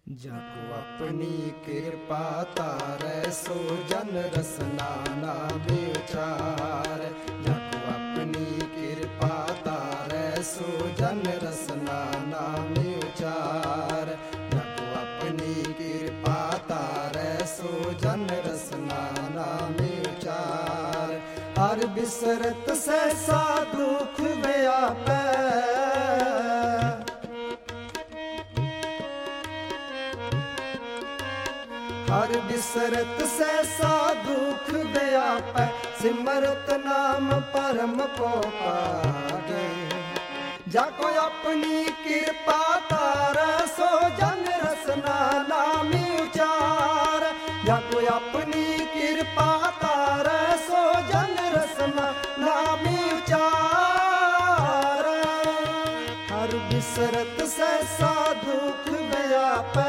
जाको अपनी कृपा तारै सो जन रसना नाम उचार। जाको अपनी कृपा तारै सो जन रसना नाम उचार। जाको अपनी कृपा तारै सो जन रसना नाम उचार। हर बिसरत सहसा दुख व्यापै, हर बिसरत सहसा दुख व्यापै। सिमरत नाम परम को पागे, जाको अपनी कृपा तारै सो जन रसना नाम उचार। जाको अपनी कृपा तारै सो जन रसना नाम उचार। हर बिसरत सहसा दुख व्यापै,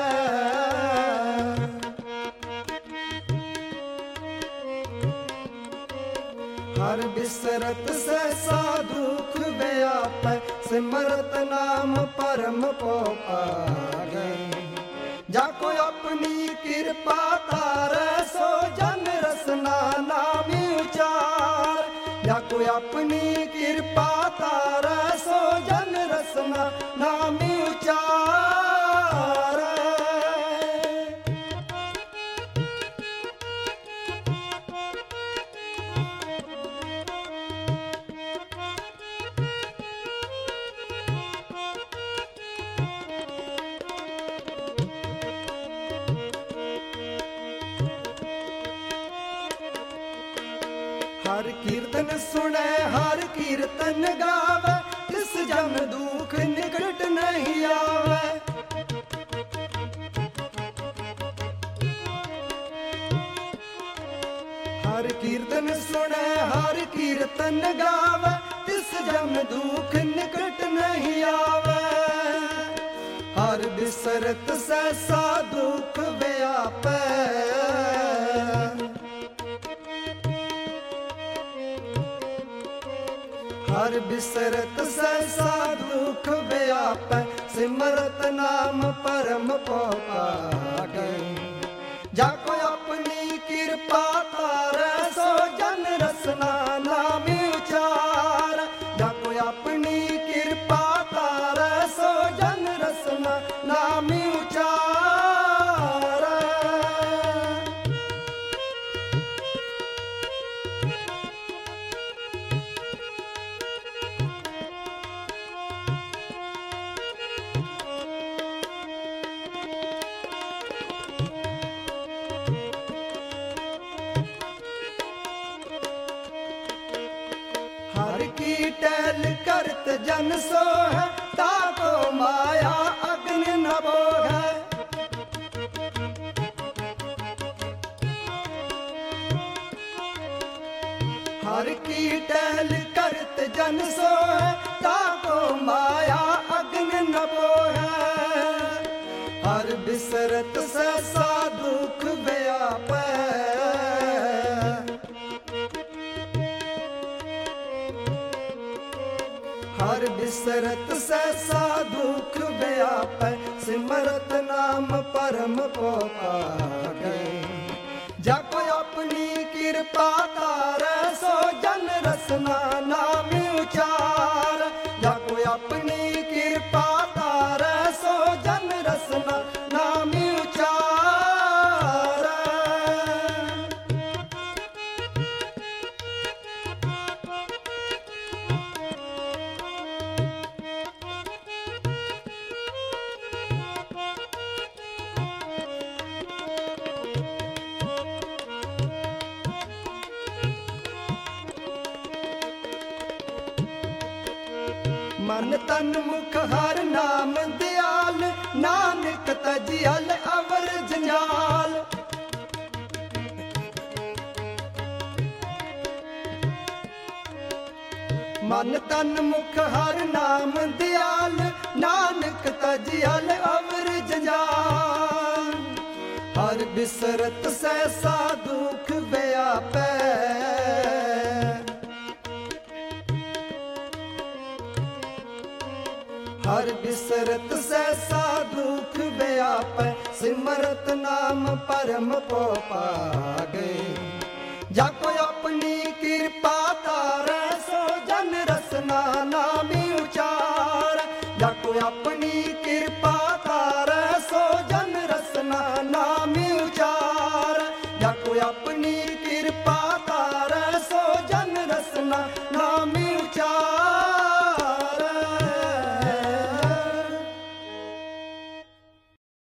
हर बिसरत सहसा दुख व्यापै। सिमरत नाम परम को पागे, जाको अपनी कृपा तारै सो जन रसना नाम उचार। जाको अपनी कृपा तारै सो जन रसना नाम उचार। हर कीर्तन सुने हर कीर्तन गावे, किस जन दुख निकट नहीं आवे। हर कीर्तन सुने हर कीर्तन गावे, किस जन दुख निकट नहीं आवे। हर बिसरत सहसा दुख व्यापै, हर बिसरत सहसा दुख व्यापै। सिमरत नाम परम को पागे, जाको अपनी कृपा तारै सो जन रसना नाम उचार। जाको अपनी कृपा तारै सो जन रसना नाम उचार। हर की टहल करत जन सो है, ताको माया अग्नि न बोहै। हर की टहल करत जन सो है, ताको माया अग्नि न बोहै। हर बिसरत सहसा दुख व्यापै, हर बिसरत सहसा दुख व्यापै। सिमरत नाम परम को पागे, जाको अपनी कृपा तारै सो जन रसना नाम उचार। जाको अपनी कृपा तारै सो जन रसना नाम उचार। मन तन मुख हर नाम दयाल, नानक तजियल अवर जंजाल। मन तन मुख हर नाम दयाल, नानक तजियल अवर जंजाल। हर बिसरत सहसा दुख व्यापै, हर बिसरत सहसा दुख व्यापै। सिमरत नाम परम को पागे। जाको अपनी कृपा तारै सो जन रसना नामी उचार। जाको अपनी कृपा तारै सो जन रसना नामी उचार। जाको अपनी कृपा तारै सो जन रसना नामी उचार।